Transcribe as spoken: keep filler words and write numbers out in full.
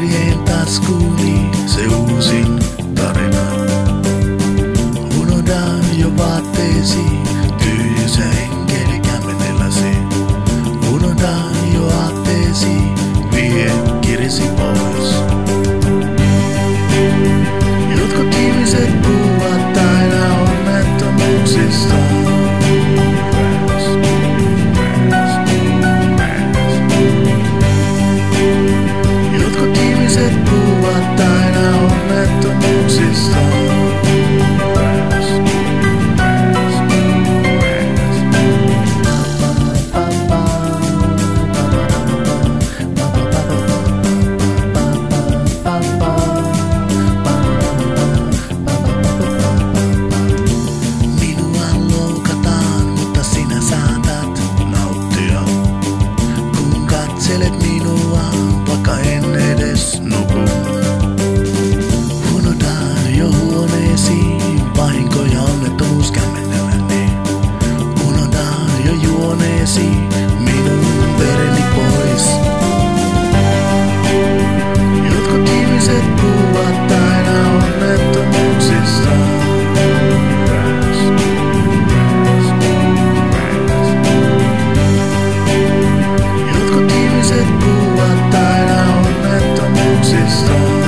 Jäin taskuuni se uusin tarina. Unohdan jo vaatteesi, tyhjyssä enkeli kämmenelläsi. Unohdan jo aatteesi, vie kirsi pois. Jotkut ihmiset puhuvat aina onnettomuuksista. Jotkut ihmiset puhuvat aina onnettomuuksista. Minua loukataan, mutta sinä saatat nauttia. Kun katselet minua, vaikka en edes nuku. Unohdan jo huoneesi, vahinko ja onnettomuus kämmenelläni. Unohdan jo juoneesi, minun vereni pois. Jotkut ihmiset puhuvat aina onnettomuuksista. Jotkut ihmiset puhuvat aina onnettomuuksista.